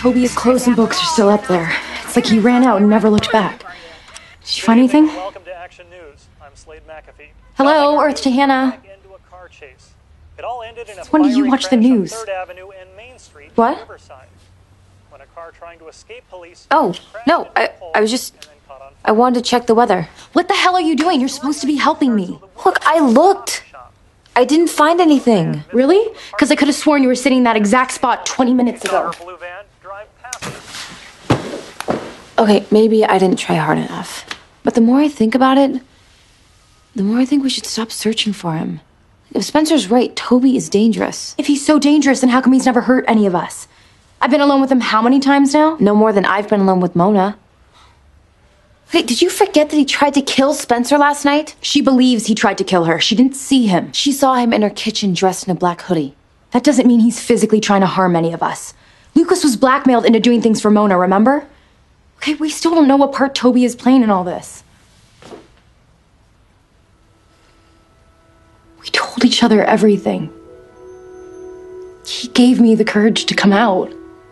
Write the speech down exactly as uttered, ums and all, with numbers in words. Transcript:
Toby's clothes and books are still up there. It's like he ran out and never looked back. Did you find anything? Welcome to Action News. I'm Slade McAfee. Hello, Earth to Hannah. Into a car chase. It all ended in a When do you fiery watch the crash on news? Third Avenue and Main Street, What? Riverside. When a car trying to escape police Oh, crashed no, into a I, pole I was just, and then caught on I wanted to check the weather. What the hell are you doing? You're supposed to be helping me. Look, I looked. I didn't find anything. Really? Because I could have sworn you were sitting in that exact spot twenty minutes ago. Her blue van drive past it. Okay, maybe I didn't try hard enough. But the more I think about it, the more I think we should stop searching for him. If Spencer's right, Toby is dangerous. If he's so dangerous, then how come he's never hurt any of us? I've been alone with him how many times now? No more than I've been alone with Mona. Wait, did you forget that he tried to kill Spencer last night? She believes he tried to kill her. She didn't see him. She saw him in her kitchen dressed in a black hoodie. That doesn't mean he's physically trying to harm any of us. Lucas was blackmailed into doing things for Mona, remember? Okay, we still don't know what part Toby is playing in all this. We told each other everything. He gave me the courage to come out.